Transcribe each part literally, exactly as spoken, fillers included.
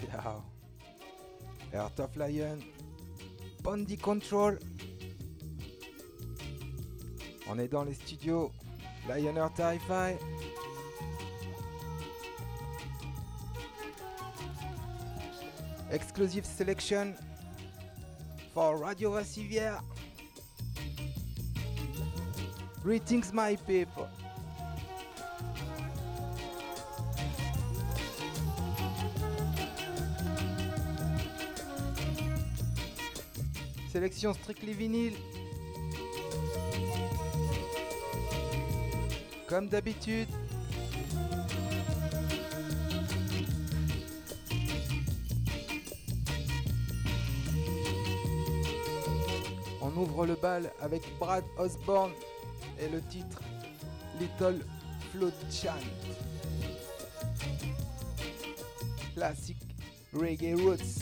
yeah. Earth of Lion, Bondi Control. On est dans les studios Lion Earth Hi-Fi. Exclusive selection for Radio Vassivière. Greetings my people. Sélection Strictly Vinyl. Comme d'habitude. On ouvre le bal avec Brad Osborne et le titre Little Flood Chant. Classic Reggae Roots.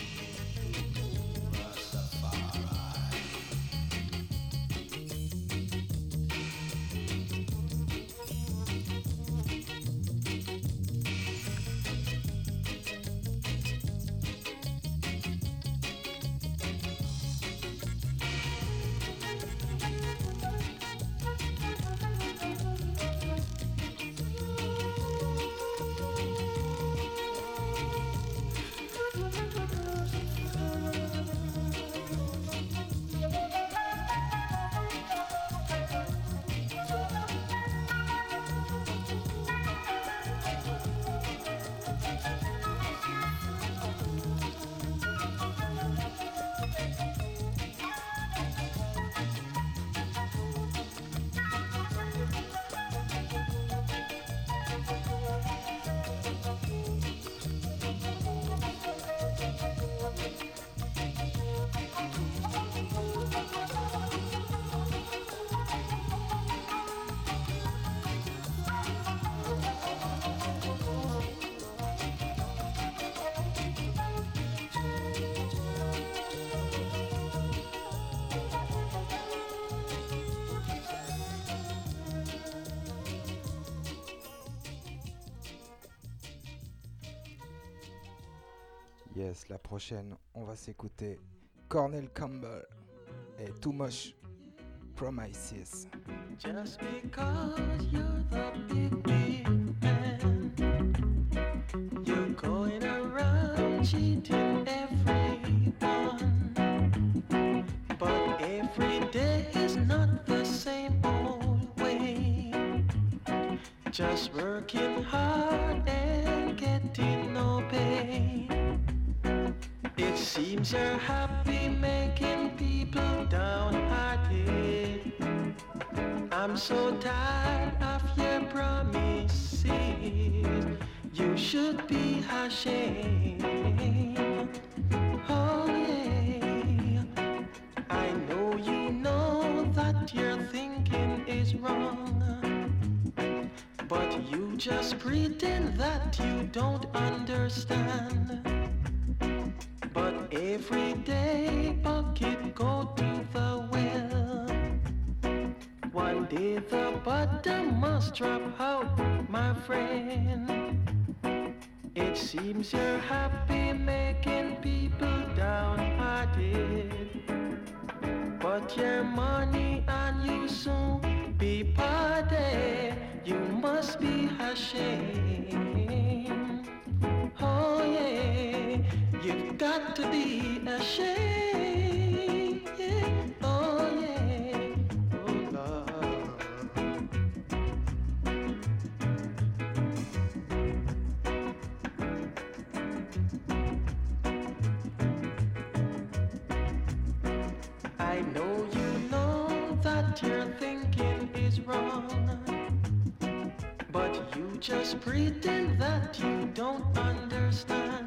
Yes, la prochaine, on va s'écouter Cornell Campbell et Too Much Promises. Just because you're the big, big man, you're going around cheating everyone. But every day is not the same old way. Just working hard and getting no pay. It seems you're happy making people downhearted. I'm so tired of your promises. You should be ashamed. Oh yeah, I know you know that your thinking is wrong, but you just pretend that you don't understand. But every day bucket go to the well. One day the bottom must drop out, my friend. It seems you're happy making people downhearted, but your money and you soon be parted. You must be ashamed. Oh yeah, you've got to be ashamed. Yeah. Oh yeah, oh Lord. I know you know that your thinking is wrong, but you just pretend that you don't understand.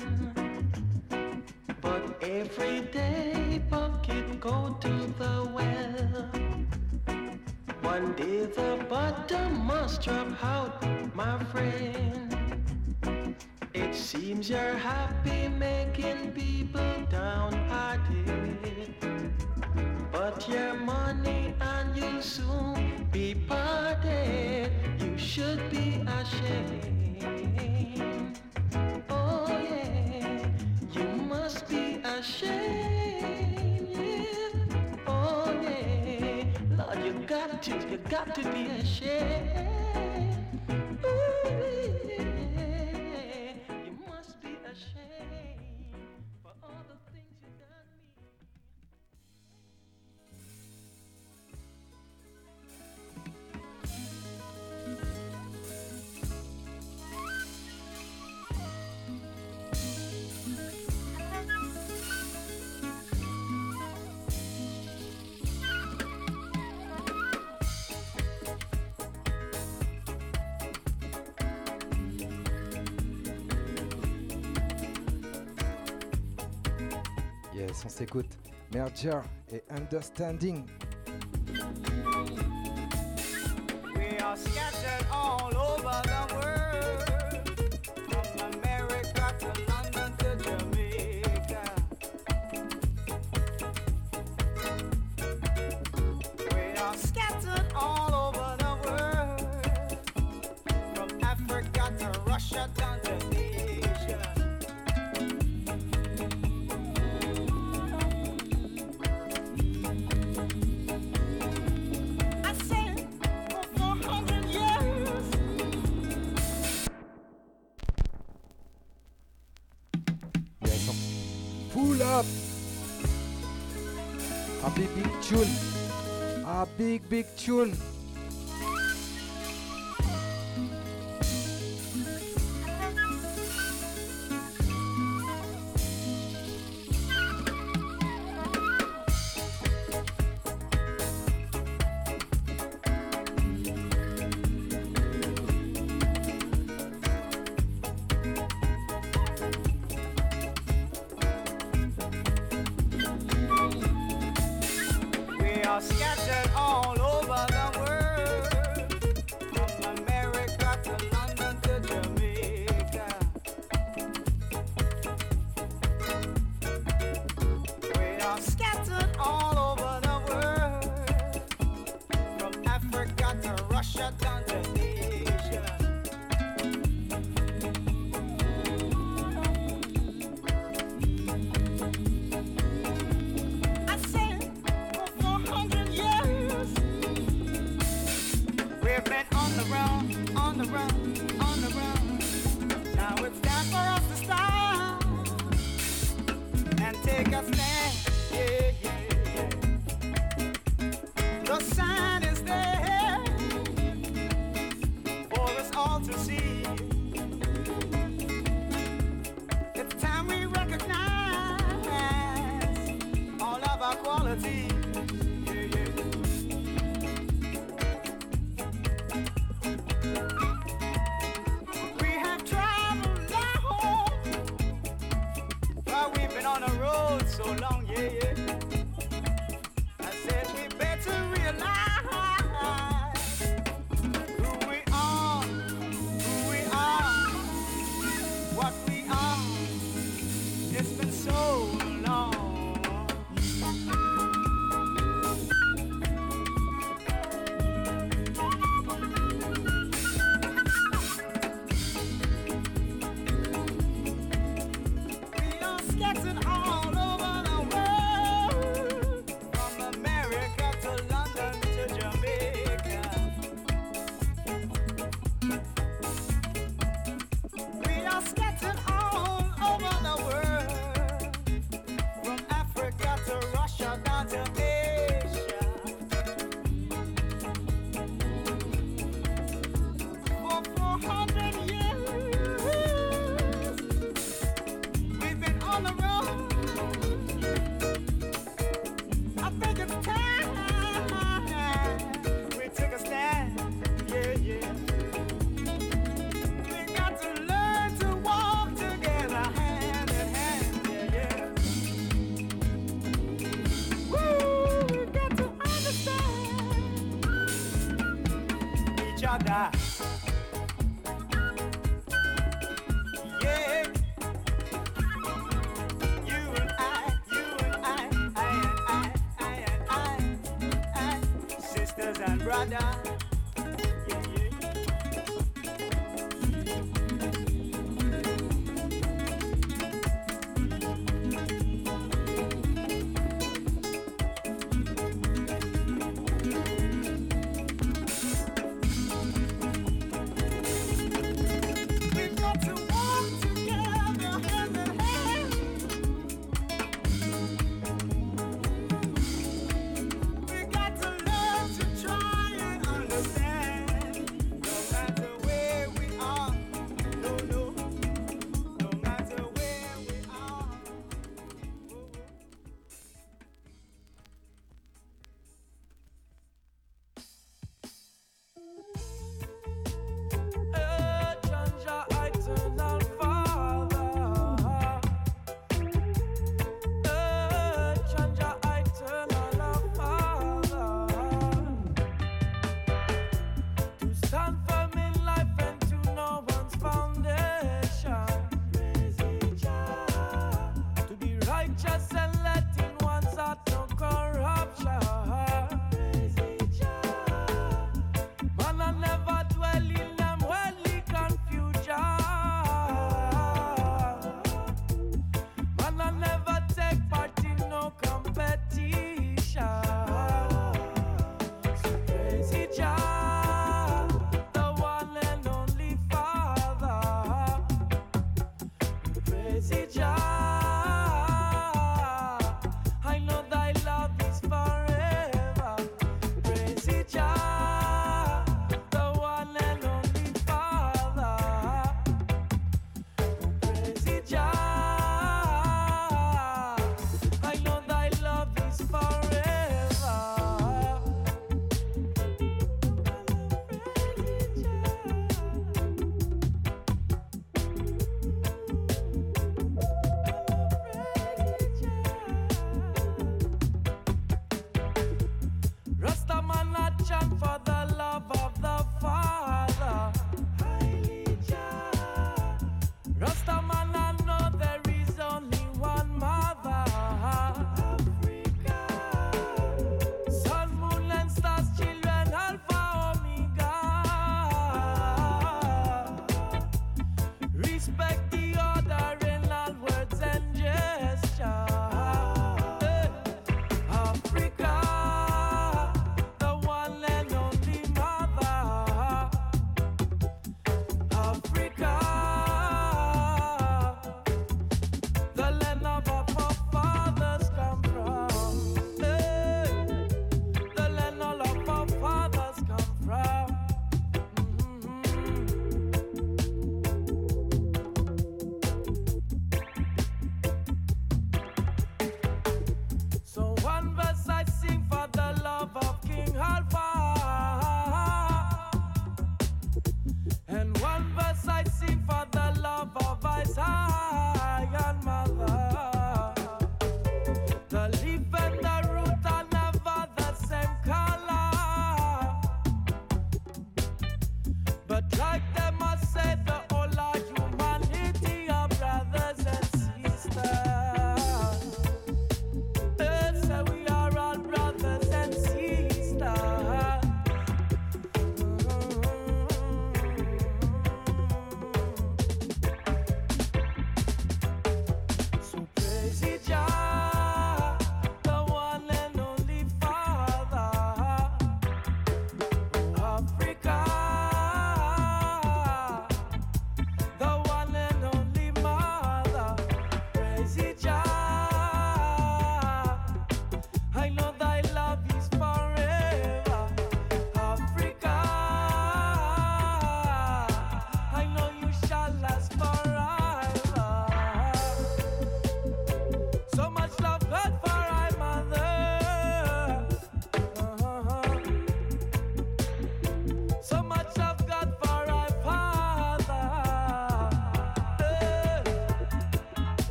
But every day bucket go to the well. One day the bottom must drop out, my friend. It seems you're happy making people downhearted, but your money and you'll soon be parted. You should be ashamed. Oh yeah, got to, you got to be ashamed. Ooh, yeah. You must be ashamed for all the things you done me. Yes, on s'écoute. Merger et Understanding. We are scattered all over the world, from America to London to Jamaica. We are scattered all over the world, from Africa to Russia down to Asia. I said for four hundred years. Yes, on- Pull up. A big, big tune. A big, big tune. We are scattered all over the world, from America to London to Jamaica. We are scattered all over the world, from Africa to Russia down to Asia. I said for four hundred years. We've been on the run, on the run, on the run. Now it's time for us to stop and take a stand. Yeah, yeah, yeah. The sign is there for us all to see. It's time we recognize all of our qualities. Yeah, yeah. We have traveled long, but we've been on the road so long, yeah, yeah. I said we better realize who we are, who we are, what we are. It's been so long. We are scattered all over the world, from America to London to Jamaica. We are scattered all over the world, from Africa to Russia down to Asia. For four hundred years, we've been on the road. I think it's time we took a stand. Yeah, yeah. We got to learn to walk together hand in hand. Yeah, yeah. Woo, we got to understand each other. Yeah. You and I, you and I, I and I, I and I, I, sisters and brothers. Yeah, yeah.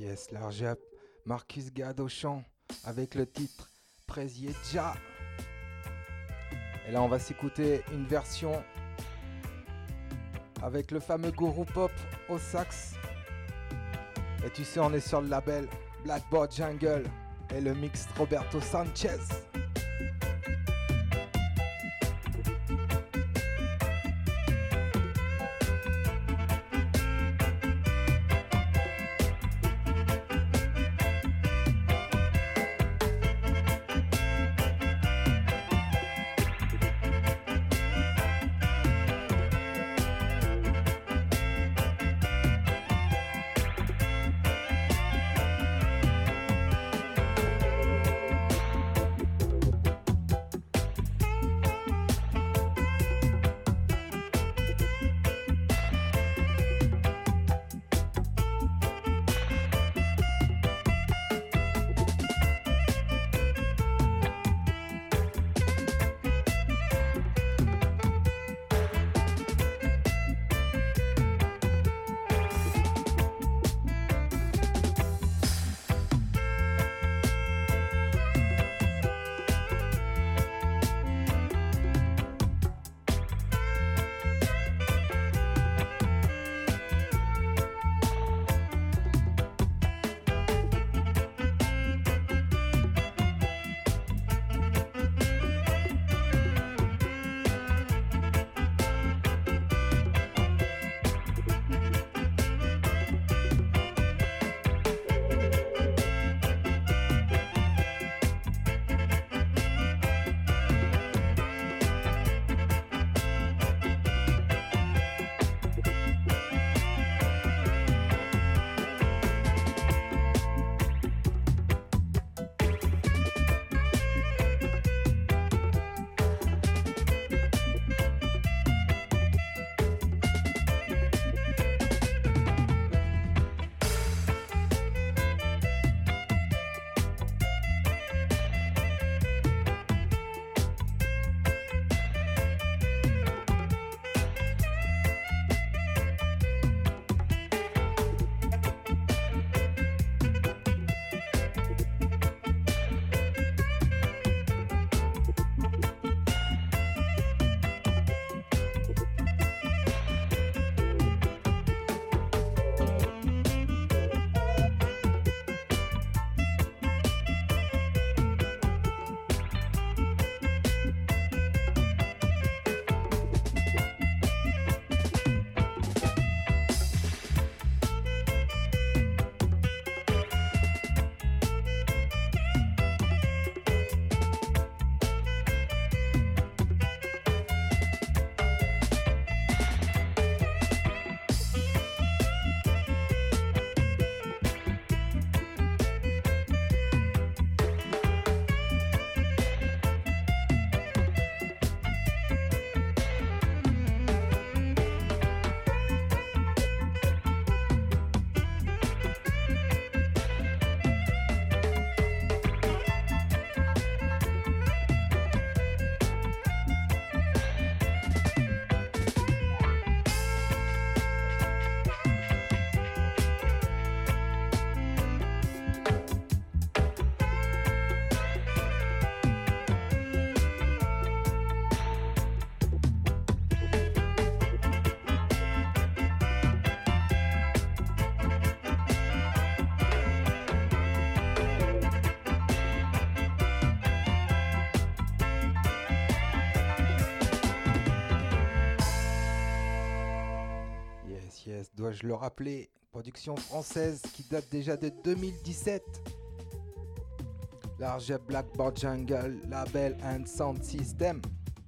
Yes, large up. Marcus Garde au chant avec le titre Presieja. Et là, on va s'écouter une version avec le fameux gourou pop au sax. Et tu sais, on est sur le label Blackboard Jungle et le mix Roberto Sanchez. Dois-je le rappeler, production française qui date déjà de deux mille dix-sept. Large Blackboard Jungle, label and sound system.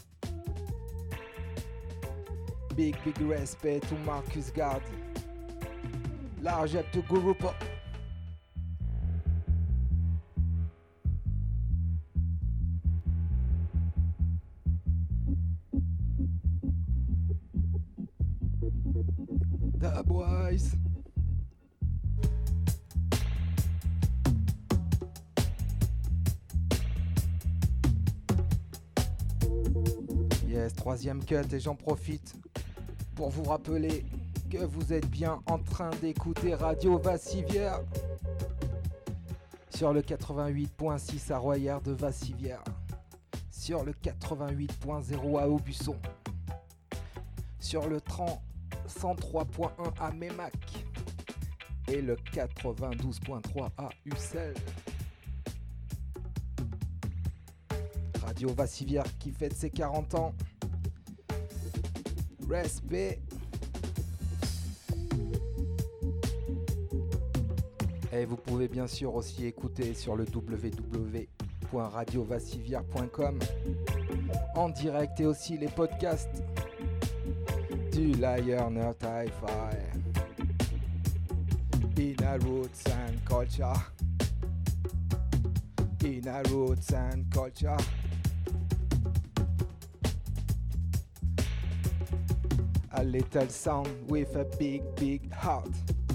Big big respect to Marcus Garde. Large up to Guru Pop. The boys. Yes, troisième cut et j'en profite pour vous rappeler que vous êtes bien en train d'écouter Radio Vassivière Sur le quatre-vingt-huit point six à Royère de Vassivière. Sur le quatre-vingt-huit point zéro à Aubusson. Sur le cent trois point un à Mémac. Et le quatre-vingt-douze point trois à Ussel. Radio Vassivière qui fête ses quarante ans. Respect. Et vous pouvez bien sûr aussi écouter sur le w w w point radio vassivière point com en direct et aussi les podcasts du Liar Not Hi-Fi. In a roots and culture. In a roots and culture. A little sound with a big, big heart.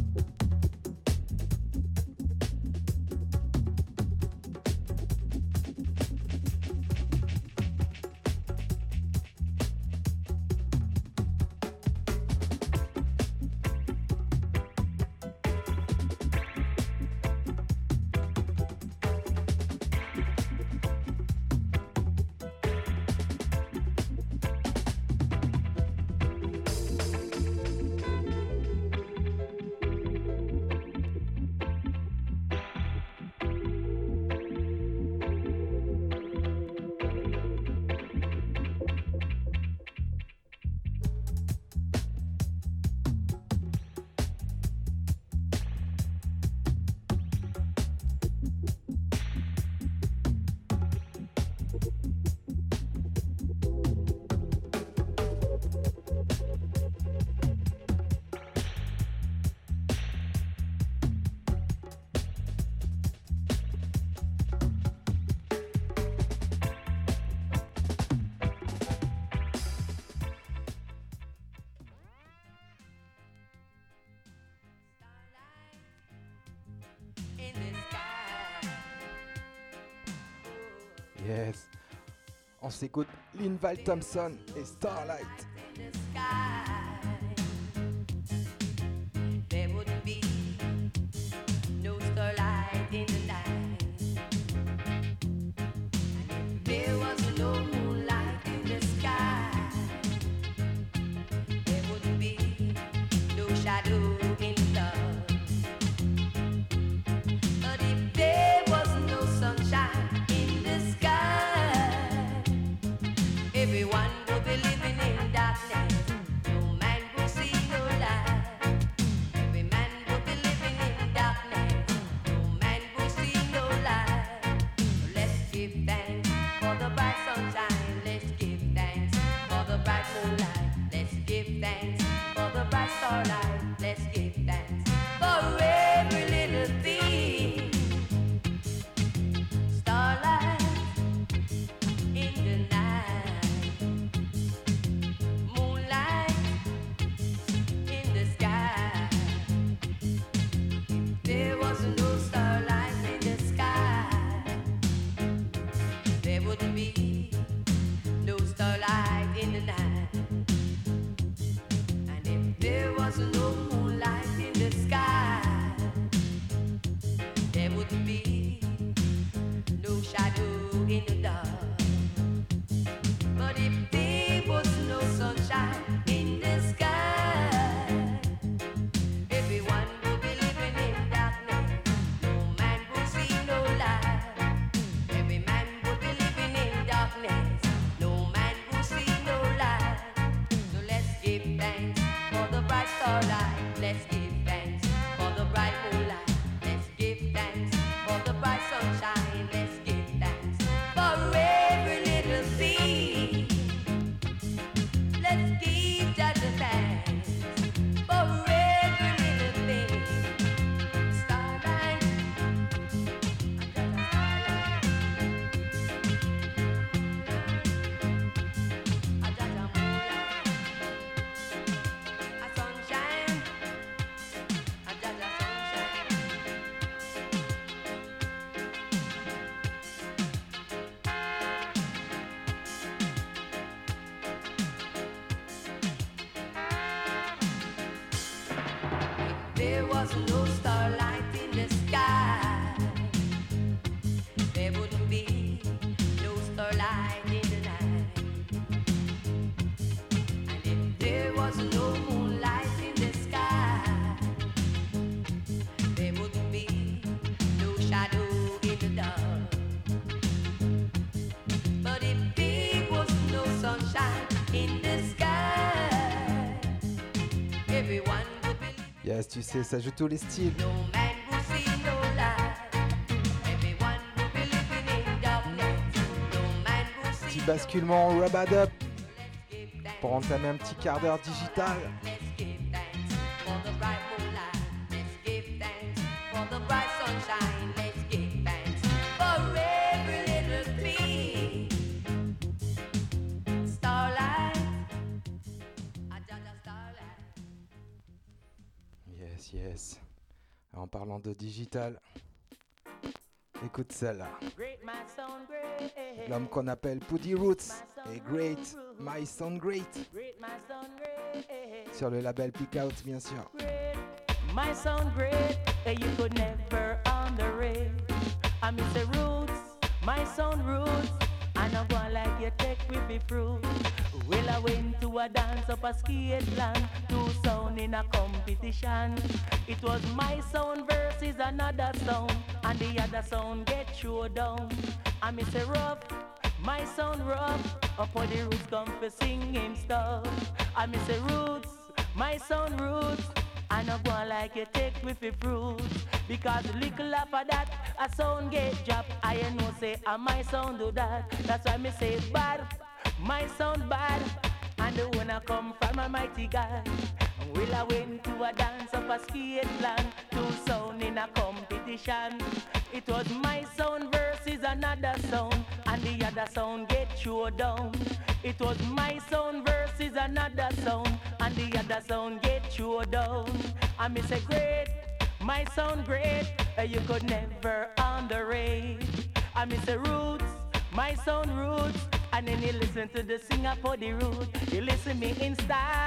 Yes. On s'écoute Linval Thompson et Starlight. There wouldn't be no starlight in the night. And if there was no moonlight in the sky, there wouldn't be no shadow in love. But if there was no sunshine in the sky, everyone would be living in darkness. No man will see no light. Every man will be living in darkness. No man will see no light. So let's give thanks for the bright sunshine. Let's give thanks for the bright moonlight. Let's give thanks for the bright starlight. Let's give thanks for every little thing. Starlight in the night, moonlight in the sky. If there was no starlight in the sky, there wouldn't be no starlight in the night. And if there was no moonlight in the sky, there wouldn't be no shadow in the dark. But if there was no sunshine in the sky, everyone would be living in darkness. No man would see no light. Every man would be living in darkness. No man would see no light. So let's give thanks for the bright starlight. Let's give thanks for the bright moonlight. Let's give thanks for the bright sunshine. Let's give thanks for every little thing. Let's give just the thanks for every little thing. Starlight, I got a moonlight, a sunshine, I got a sunshine. If there was no starlight in the sky, Yes, tu sais, ça joue tous les styles. No man will see no light. Everyone will be living in darkness. No man will see Petit no basculement light. Rub-a-Dub Let's give thanks. pour entamer un petit quart d'heure digital. Let's give thanks for the bright moonlight. Let's give thanks for the bright sunshine. Let's give thanks for every little bee. Starlight, I judge a starlight. Yes, yes. En parlant de digital, écoute celle-là. Great my sound great. L'homme qu'on appelle Puddy Roots et Great, My Sound Great, Great my sound great. sur le label Peak Out bien sûr. Great, my sound great, and you could never underrate. I miss the roots, my sound roots, and I'm going like you take with me fruit. Well, I went to a dance up a skate land, two sound in a competition. It was my sound versus another sound, and the other sound get showdown. I miss a rough, my sound rough, up on the roots come for singing stuff. I miss the roots, my sound roots, and I go like you take with the fruit. Because little after that, a sound get dropped. I know say, and my sound do that. That's why me say bad, my sound bad, and the one I come from a mighty God. Will I went to a dance up a skate land, two sound in a competition. It was my sound versus another sound, and the other sound get showdown. It was my sound versus another sound, and the other sound get showdown. I miss a great, my sound great, uh, you could never underrate. I miss the roots, my sound roots, and then you listen to the singer for the root. You listen me in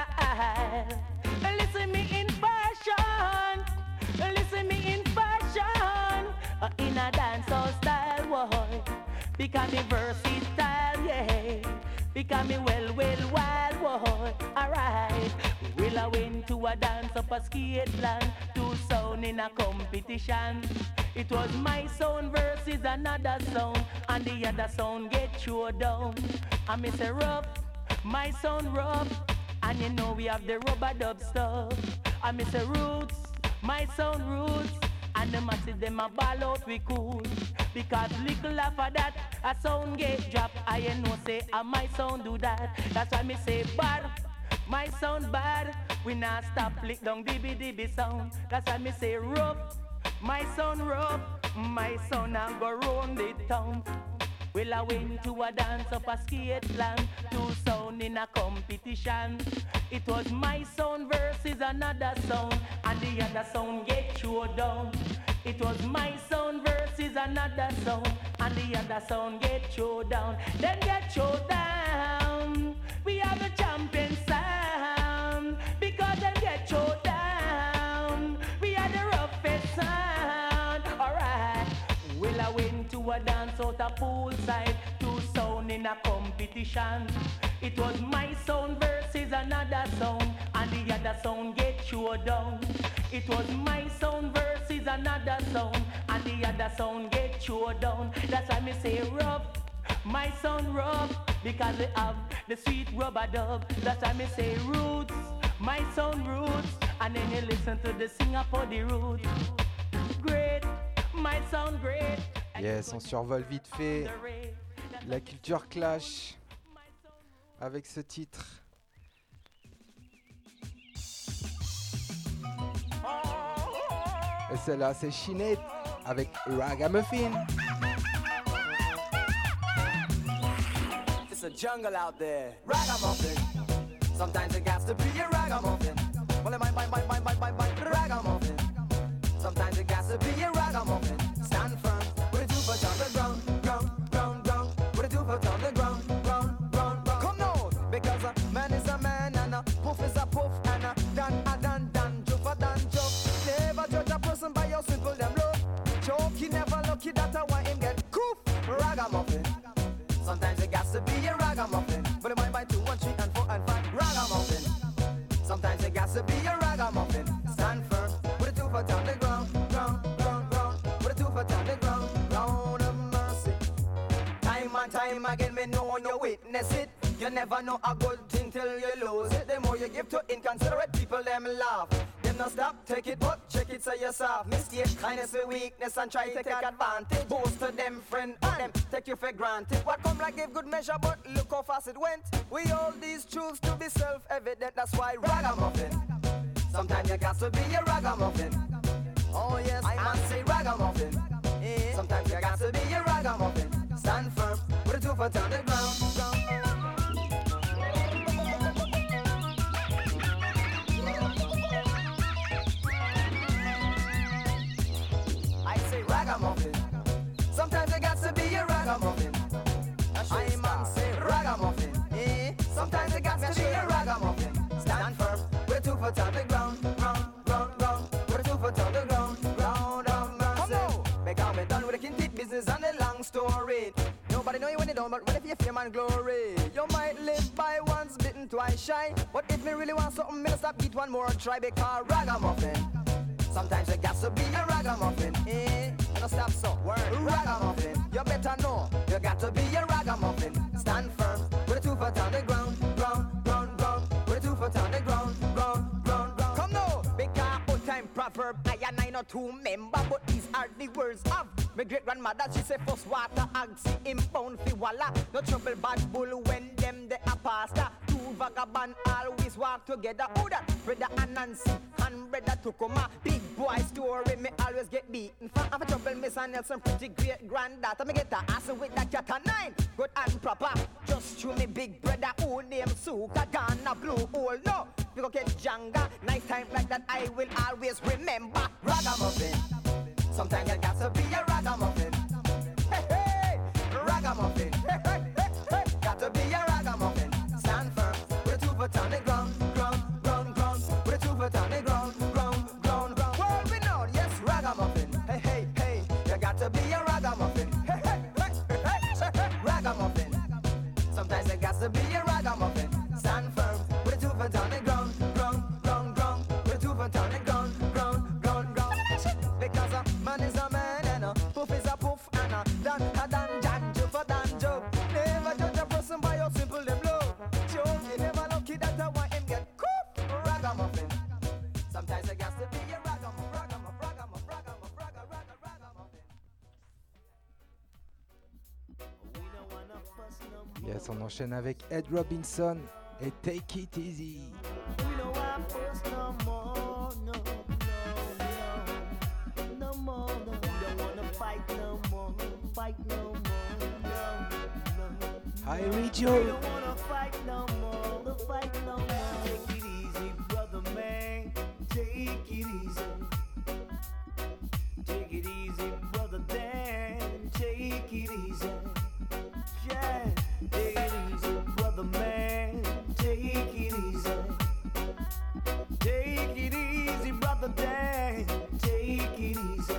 style, listen me in fashion, listen me in fashion, uh, in a dancehall style, boy. Because me versatile, yeah. Because me well, well, wild, boy. Alright. Well, I went to a dance up a skate land, two sound in a competition. It was my sound versus another sound, and the other sound get showdown. I miss a rough, my sound rough, and you know we have the rubber dub stuff. I miss a roots, my sound roots, and the masses them a ball out we cool. Because little after that, a sound get dropped. I know say, and my sound do that. That's why me say bad, my sound bad. We not stop lick down dibby dibby sound. That's why me say rough, my sound rough, my sound and go round the town. Well, I went to a dance up a skate land, two sound in a competition. It was my sound versus another sound, and the other sound get showdown. It was my sound versus another sound, and the other sound get showdown. Then get showdown. We have the champion sound, because then get showdown. We are the roughest sound. Alright. Well, I went to a dance out a poolside, two sound in a competition. It was my sound versus another sound, and the other sound get showdown. It was my sound versus another sound, and the other sound get showdown. That's why me say rough, my sound rough, because we have the sweet rubber dub. That's why me say roots, my sound roots, and then you listen to the singer for the roots. Great, my sound great. Yes, on survole vite fait la culture clash avec ce titre. Et celle-là, c'est Sinead avec Ragamuffin. It's a jungle out there. Ragamuffin. Sometimes it got to be a ragamuffin. Well, it might, might, might, might, might, might, might, ragamuffin. Sometimes it got to be a ragamuffin. Stand firm. With a two foot on the ground, ground, ground, ground. With a two foot on the ground, ground, ground, ground. Come now, because a man is a man and a poof is a poof and a dan a dan dan jump a dan jump. Never judge a person by your simple them look. Choke, he never lucky that I want him get coof. Ragamuffin. Sometimes it got to be a ragamuffin. But it might buy two, one, three, and four, and five. Ragamuffin. Sometimes it got to be a ragamuffin. Stand firm with a two foot on the ground, ground, ground, ground. With a two foot on the ground, ground of mercy. Time and time again, me know you witness it. You never know a good thing till you lose it. The more you give to inconsiderate people, them laugh. Them no stop, take it, but check it so you're soft. Mistake kindness with weakness and try to take advantage. Boast to them friend, and them take you for granted. What come like give good measure, but look how fast it went. We hold these truths to be self-evident, that's why ragamuffin. Sometimes you got to be a ragamuffin. Oh yes, I must say ragamuffin. Eh. Sometimes you got to be a ragamuffin. Stand firm, with a two foot on the ground. I say ragamuffin. Sometimes you got to be a ragamuffin. I must say ragamuffin. Eh. Sometimes you got to be a ragamuffin. Stand firm, with a two foot on the ground. Ground, ground, ground. With a two foot on the ground. Ground of mercy. Because we're done with the kintit business and the long story. Nobody know you when you don't, but ready for your fame and glory. You might live by once bitten, twice shy. But if me really want something, me stop eat one more try. Because ragamuffin. Sometimes you got to be a ragamuffin. Eh? No stop so. Word. Ragamuffin. You better know. You got to be a ragamuffin. Stand firm. With a two foot on the ground. Ground, ground, ground. With a two foot on the ground. Ground, ground, ground. Come now. Because old time proverb. I and I not two member. But these are the words of my great grandmother. She say first water. Agsi impound fi walla. No trouble bad bull when them the a pasta. Two vagabond always walk together. Who that? Brother and Nancy. And brother Tukuma. Big boy story, me always get beaten. For half a trouble, Miss Nelson, pretty great granddaughter. Me get a ass with that cat a nine. Good and proper. Just through me big brother who name Suka. Ghana blue hole. No, we go get Janga. Nice time like that I will always remember. Ragamuffin. Sometimes you got to be a ragamuffin. Hey, hey, ragamuffin. Hey, hey, hey, hey. Got to be a ragamuffin. Stand firm. With a two foot on the ground. Ground, ground, ground. With a two foot on the ground. Hey, hey, hey, you got to be a ragamuffin. Hey, hey, hey, hey, hey, hey, ragamuffin. Sometimes you got to be a ragamuffin. Stand firm, with a two foot on the ground, ground, ground, ground. With a two foot on the ground, ground, ground, ground. Because a man is a man and a poof is a poof and a dan a dan jan joke for dan joke. Never judge a person by how simple them look. Joke, you never lucky that I want him get cooked. Ragamuffin. Sometimes you got to be a ragamuffin. Yes, on enchaîne avec Ed Robinson et Take It Easy. We don't want fuss no more, no, no, no, no more, no. We don't wanna fight no more, fight no more, no, no. Hi, We Rijo. don't wanna fight no more, no fight no more. Take it easy, brother man, take it easy. Take it easy, brother Dan, take it easy. Yeah, take it easy, brother man, take it easy. Take it easy, brother Dan, take it easy.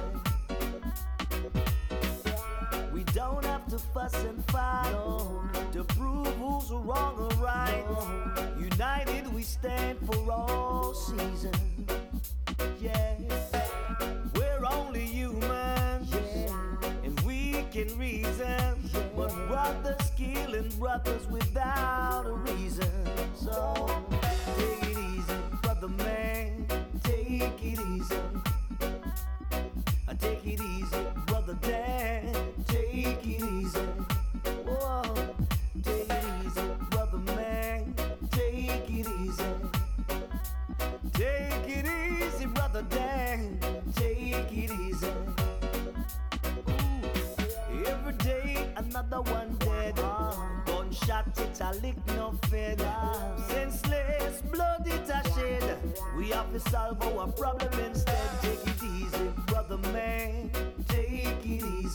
We don't have to fuss and fight, no, to prove who's wrong or right. No. United we stand for all seasons. Yeah, we're only human, yeah, and we can reason, yeah. But brothers killing brothers without a reason. So take it easy, brother man, take it easy. Take it easy, brother Dan, take it easy. Whoa, take it easy, brother man, take it easy. Take it easy, brother Dan, take it easy. Ooh, every day another one dead. Gunshot it a lick no feather. Senseless blood it a shed. We have to solve our problem instead. Take it easy, brother man, take it easy.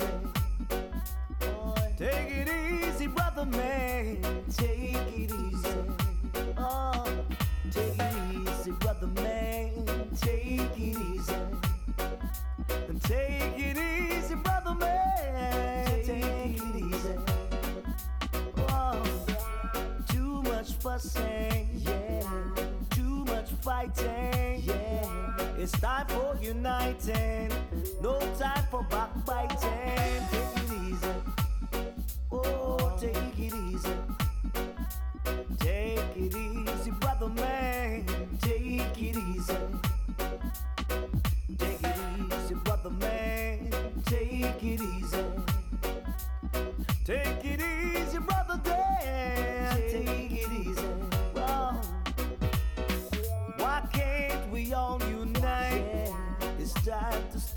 Take it easy, brother man, take it easy. Oh, take it easy, brother man, take it easy. Take it easy, brother man, take it easy. Oh, too much fussing, yeah. Too much fighting, yeah. It's time for uniting, no time for backbiting. Take it easy, oh, take it easy. Take it easy, brother man, take it easy.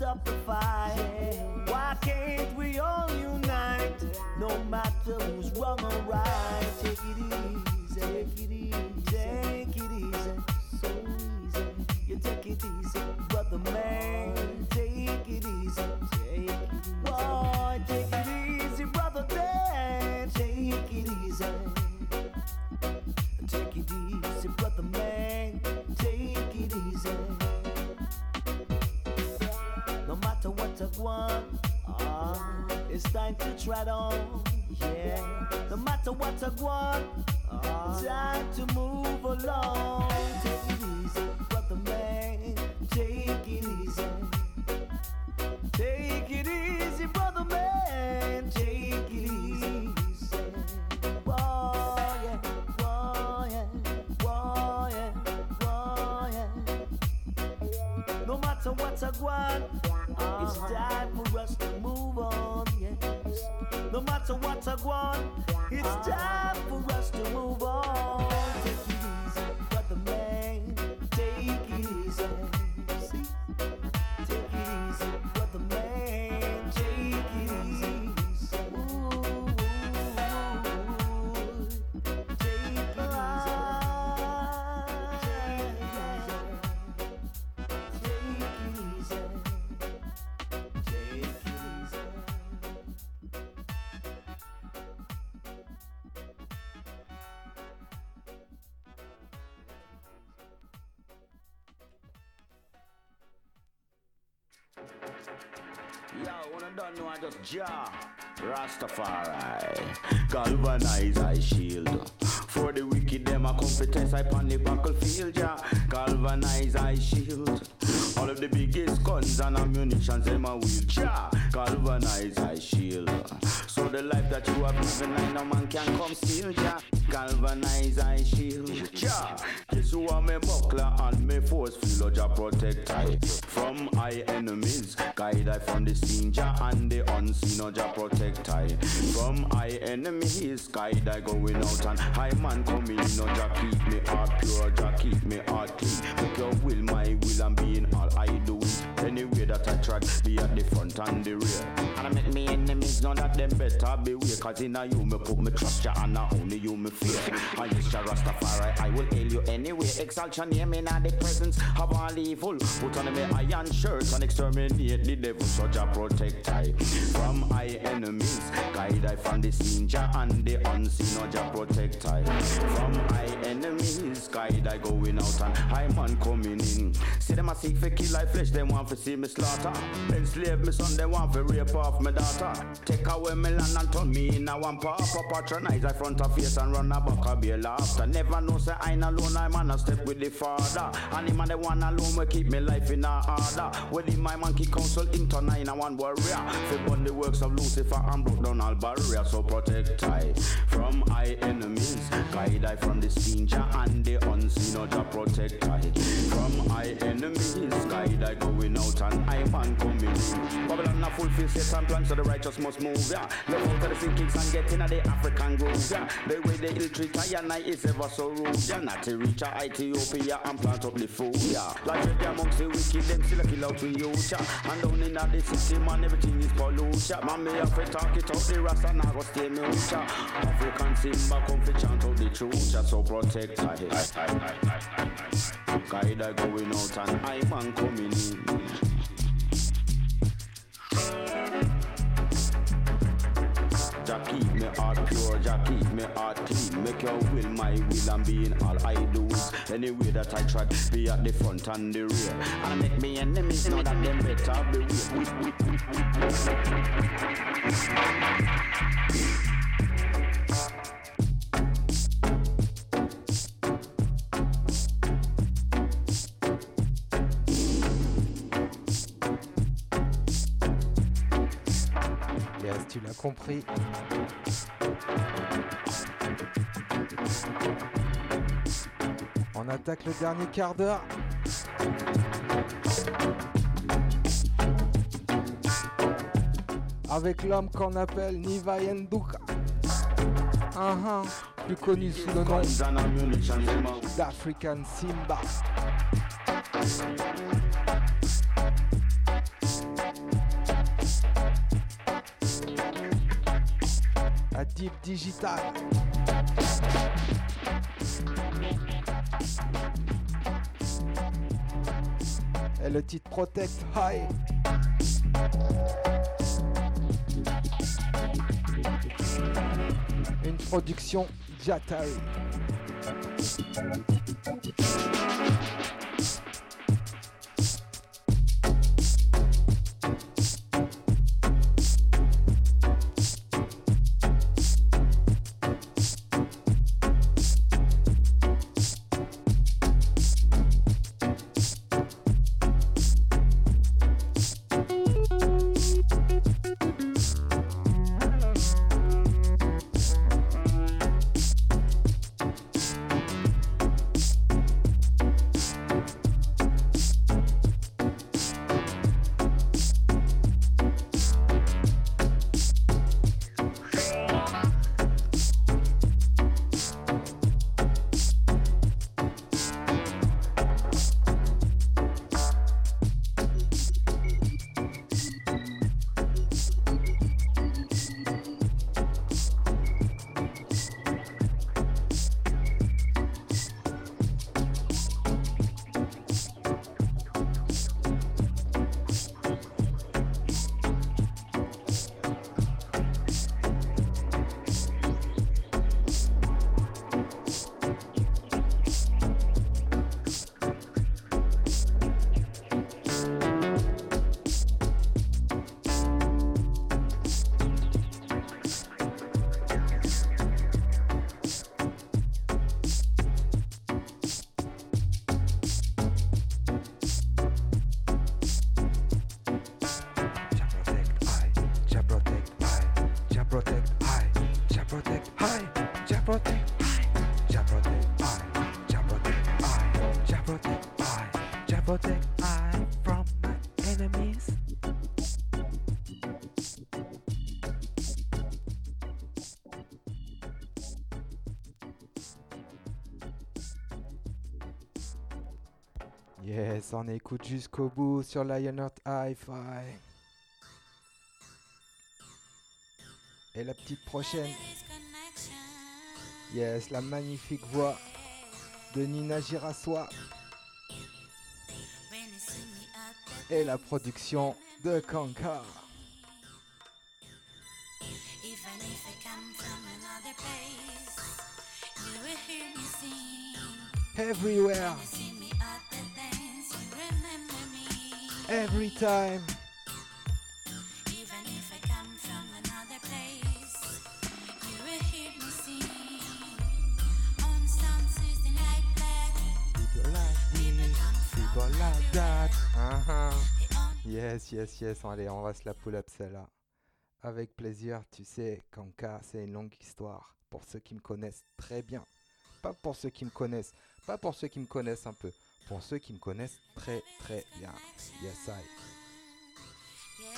stop the fight. Why can't we all unite? No matter who's wrong or right. Take it easy, take it easy, take it easy, so easy. You take it easy, brother man. Take it easy, take it easy. Boy, take it easy, brother man. Take it easy. Take it easy, brother man. Take it easy. No matter what I want, ah, it's time to tread on. Yeah. No matter what I want, ah, time to move along. Take it easy, brother man. Take it easy. Take it easy, brother man. Take it easy. Boy, yeah, boy, yeah, boy, yeah, boy, yeah. No matter what I want, uh-huh, it's time for us to move on. Yes. No matter what I want, it's uh-huh, time for us to move on. Take it easy, brother man. Take it easy. See? Take it easy, brother man. Take it easy. Ooh, ooh, ooh. Take it easy. Take it easy. Take it easy. Yo, when I don't know, I just jar. Rastafari, galvanize I shield. For the wicked, them a competence I on the battlefield, yeah. Galvanize I shield. All of the biggest guns and ammunitions, them a wheelchair. Galvanize I shield. So the life that you have given, I no man can come steal, yeah. Galvanize I shield, yeah. This who are me buckler and me force field, ja protect I from I enemies. Guide I from the scene, ja, and the unseen, ja protect I from I enemies. Guide I going out and high man coming in, ja keep me heart pure, ja keep me heart clean. Make your will my will and being all I do is anyway that I try be at the front and the rear. And I make me enemies know that them better beware, cause in a you me put me trust ya and not only you me fear. And yes, ja Rastafari, I will hail you anyway. Exalt your name in the presence of all evil. Put on me iron shirt and exterminate the devil, so ja protect I from I enemies. Guide I from the scene, ja, and the unseen, no ja protect I from I enemies. Guide I going out and high man coming in. See them a seek for kill I flesh, them want to see me slaughter. Enslave me son, they want to rape off my daughter. Take away me land and turn me in a one papa. Patronize I front of face and run a back a be laughter. Never know say I ain't alone, I'm on a step with the father. And him and the one alone will keep me life in a order. With him my monkey council into nine and one warrior. Fi burn the works of Lucifer and broke down all barrier. So protect I from I enemies. Guide I from the scene, ja, and the unseen, no ja protect I from I enemies. Guide I going out and I man coming in. Babylon a fulfill set and plan, so the righteous must move, yeah. Left out of the sin kings and get in the African groove, yeah. The way they ill treat I and I is ever so rude, yeah. Not to reach a Ethiopia and plant up the food, yeah. Like the amongst the wicked, them still a kill out with you, yeah. And down in the system and everything is pollution. Man, me have to talk it out, the rasta and I go stay me with ya. African Simba come fi chant out the truth, yeah. So protect I, I, I, I, I, I. Guide I going out and I man coming in. Ja keep me heart pure, ja keep me heart clean. Make your will my will and being all I do is anyway that I try be at the front and the rear. And make me enemies know that them better beware. Yes, tu l'as compris. On attaque le dernier quart d'heure. Avec l'homme qu'on appelle Niva Yenduka. Uh-huh. Plus connu sous le nom d'African Simba. La Deep Digital. Et le titre Protect High. Une production Jatari. Yes, on écoute jusqu'au bout sur Lionheart Hi-Fi. Et la petite prochaine. Yes, la magnifique voix de Nina Girassois. Et la production de Kanka. Everywhere. Every time. Even if I come from another place, you will hear me sing on sound system like that. People like this, people like that. Uh-huh. Yes, yes, yes. Allez, on va se la pull up celle-là. Avec plaisir, tu sais, Kanka, c'est une longue histoire. Pour ceux qui me connaissent très bien. Pas pour ceux qui me connaissent. Pas pour ceux qui me connaissent un peu. Pour ceux qui me connaissent très très bien. Yes, I. Yeah.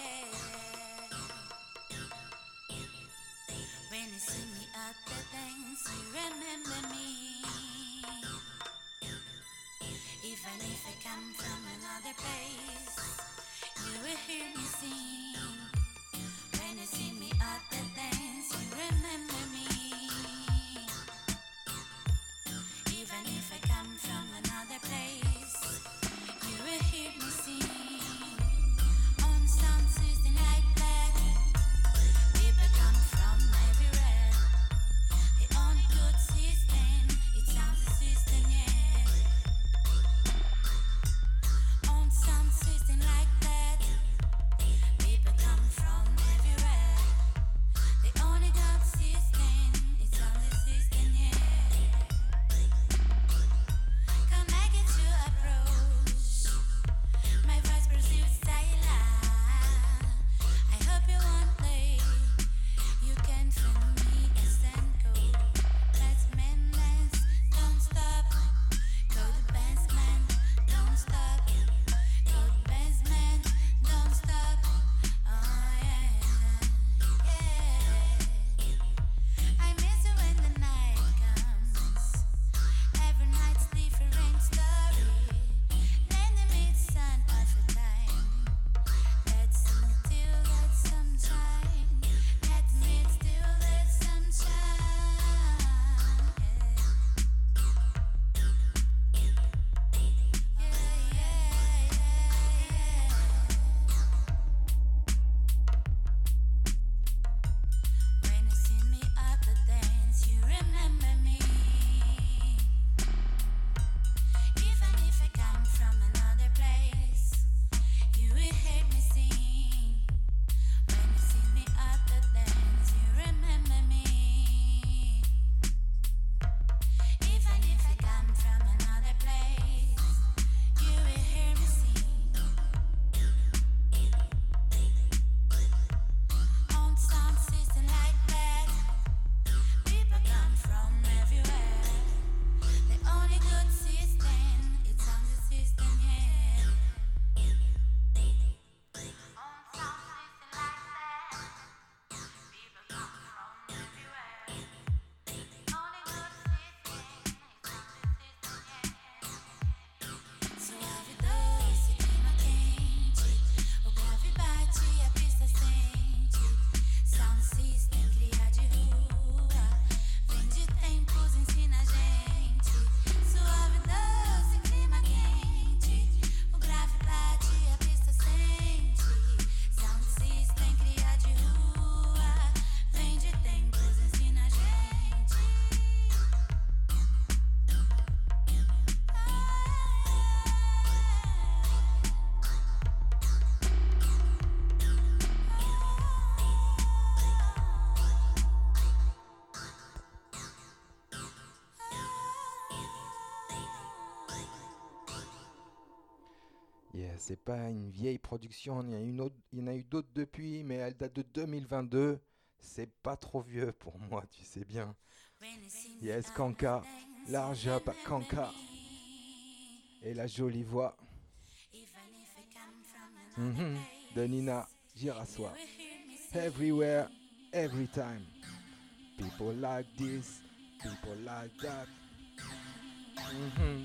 When you see me at the dance, you remember me. Even if I come from another place, you will hear me sing. When you see me at the dance, you remember me. Even if I come from another place, you will hear me sing on sound system like that. People come from everywhere. They own good system. It sounds a system, yeah. On sound system like that. People come from everywhere. They only got system. c'est pas une vieille production, il y, a une autre, il y en a eu d'autres depuis, mais elle date de deux mille vingt-deux. C'est pas trop vieux pour moi, tu sais bien. Yes, Kanka, large up à Kanka. Et la jolie voix mm-hmm. de Nina Girassois. Everywhere, every time. People like this, people like that. Mm-hmm.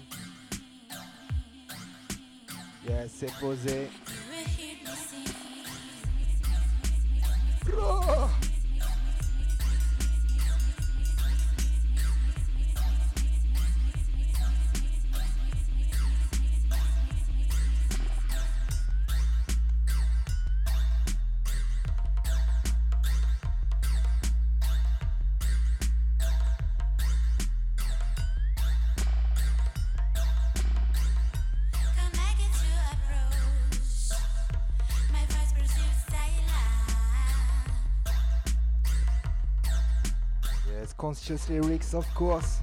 Yes, c'est posé. Oh! Conscious lyrics, of course.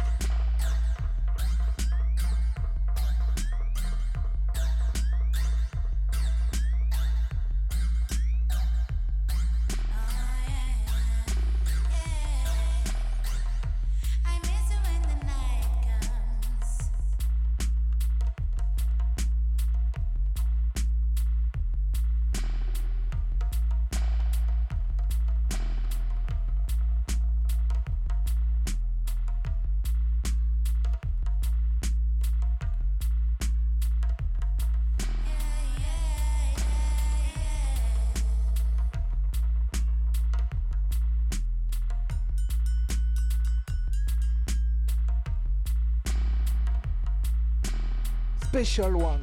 Special one.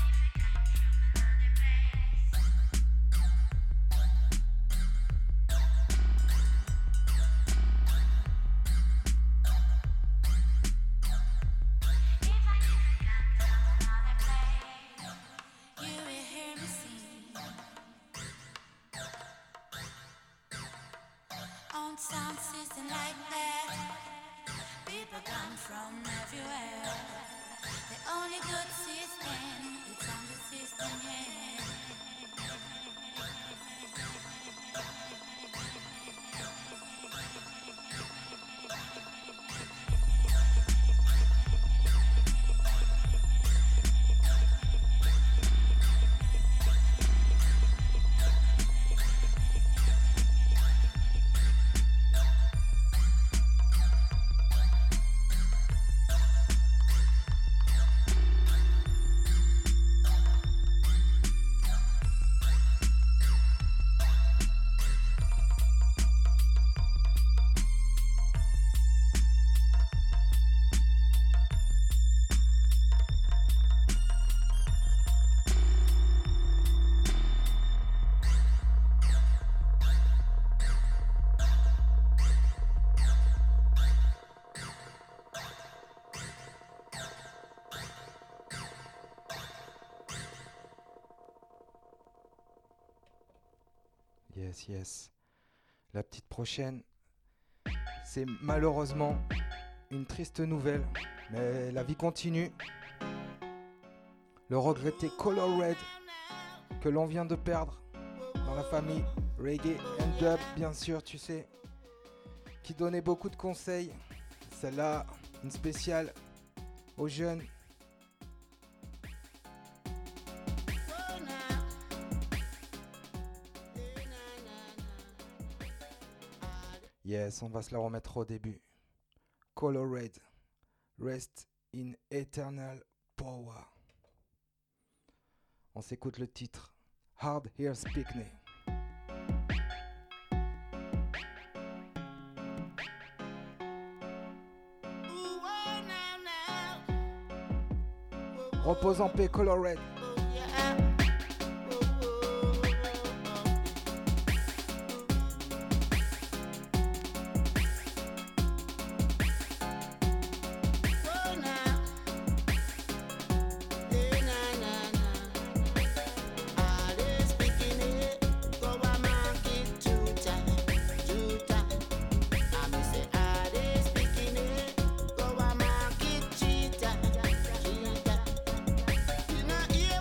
Yes, yes. La petite prochaine, c'est malheureusement une triste nouvelle, mais la vie continue. Le regretté Color Red, que l'on vient de perdre dans la famille Reggae and Dub, bien sûr, tu sais, qui donnait beaucoup de conseils. Celle-là, une spéciale aux jeunes. Yes, on va se la remettre au début. Color Red, Rest in Eternal Power. On s'écoute le titre. Hard Hears Picnic. Repose en paix, Color Red. Yeah.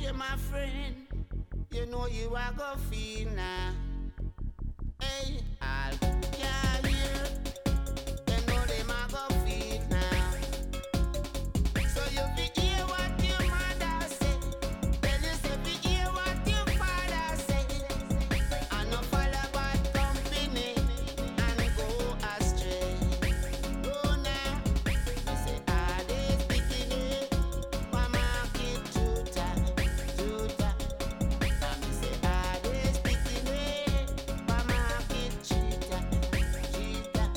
hear, my friend, you know you are gonna feel now. Hey, all who can hear, they know them are gonna feel now. So you fi hear what your mother say, tell you say fi hear what your father say, and no follow bad company and go astray. Oh now, me say ah they speaking it, wa market tuta tuta. And me say ah they speaking it, wa market cheetah cheetah.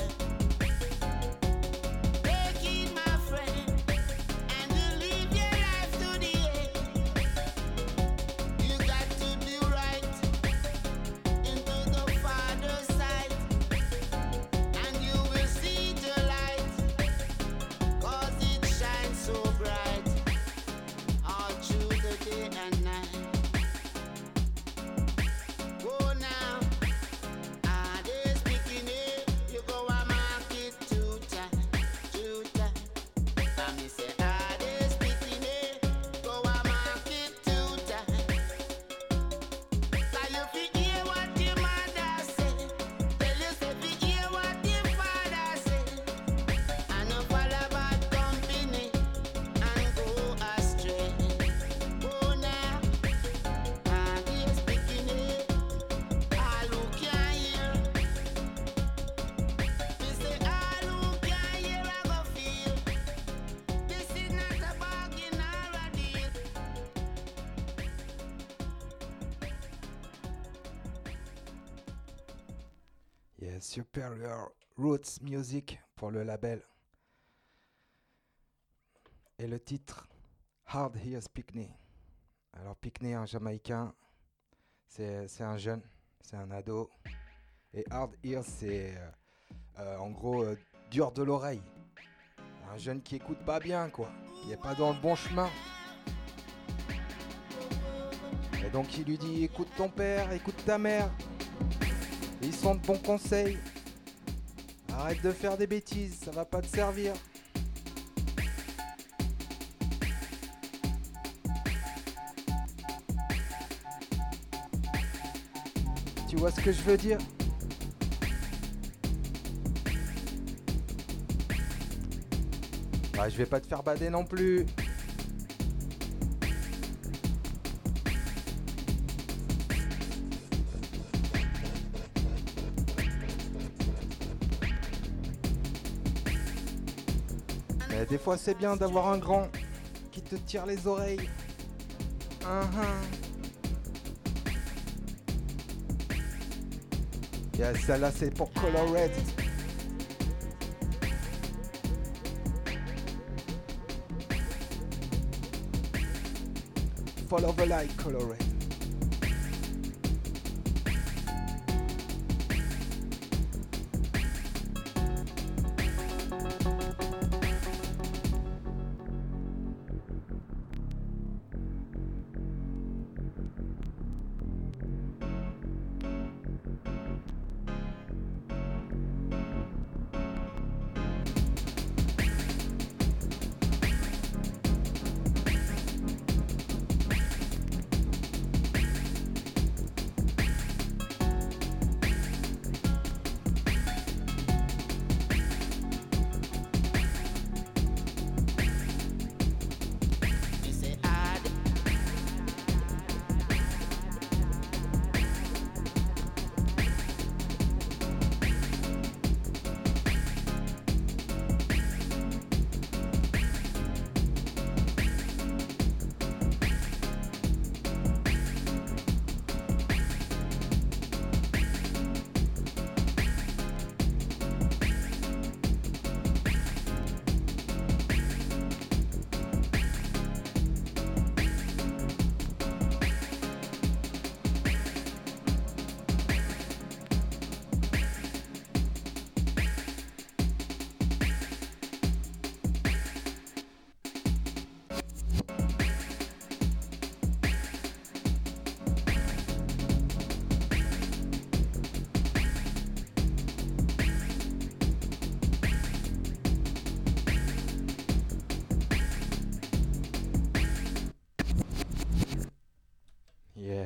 Take it, my friend, and you live your life to the end. You got to do right into the Father's sight, and you will see the light, 'cause it shines so bright all through the day and night. Go now, ah, they speaking it, you go a market tuta, tuta. And me say, ah, they speaking it, go a market tuta. So you fi hear what your mother say, tell you say fi hear what your father say, and no follow bad company and go astray. Go now, ah, they speaking it, all who can hear. Me say all who can hear I go feel. This is not a bargain or a deal. Yeah, Superior Roots Music pour le label. Et le titre, Hard Hears Pickney. Alors Pickney, un Jamaïcain, c'est c'est un jeune, c'est un ado. Et Hard Hears, c'est euh, euh, en gros euh, dur de l'oreille. Un jeune qui écoute pas bien, quoi. Qui est pas dans le bon chemin. Et donc il lui dit, écoute ton père, écoute ta mère. Ils sont de bons conseils. Arrête de faire des bêtises, ça va pas te servir. Tu vois ce que je veux dire? Ah, je vais pas te faire bader non plus. Mais des fois c'est bien d'avoir un grand qui te tire les oreilles. Uh-huh. Yeah, celle-là c'est pour Color Red. Follow the light, Color Red.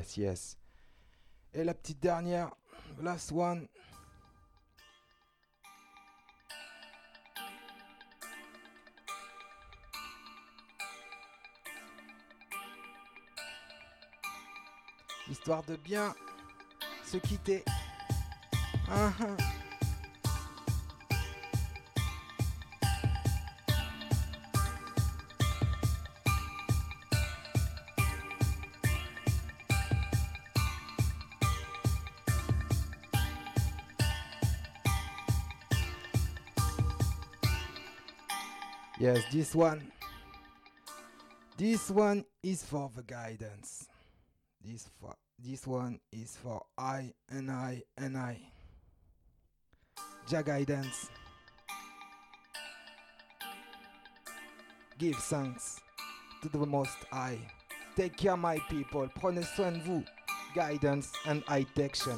yes, yes. Et la petite dernière, last one. Histoire de bien se quitter. Uh-huh. Yes, this one. This one is for the guidance. This for this one is for I and I and I. Jah guidance. Give thanks to the Most High. Take care, my people. Prenez soin de vous. Guidance and high action.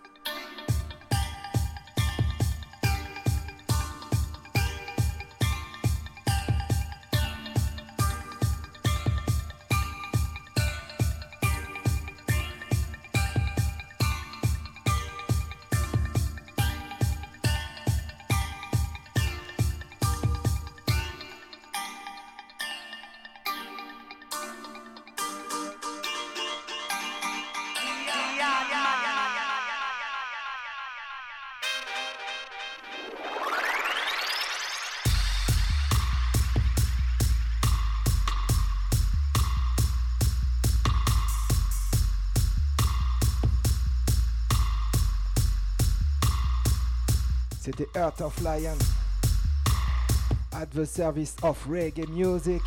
C'était Earth of Lion at the service of reggae music.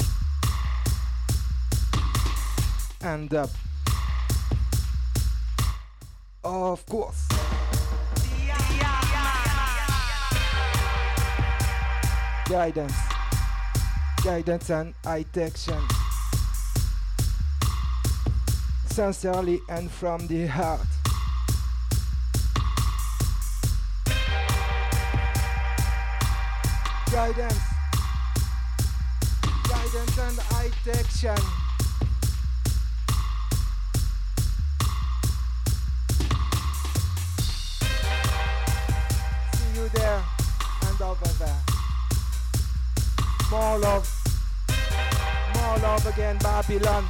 And up, of course, guidance, guidance and high action. Sincerely and from the heart. Guidance, guidance and high action. See you there and over there. More love, more love again, Babylon.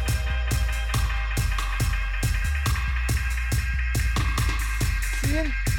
Seeing?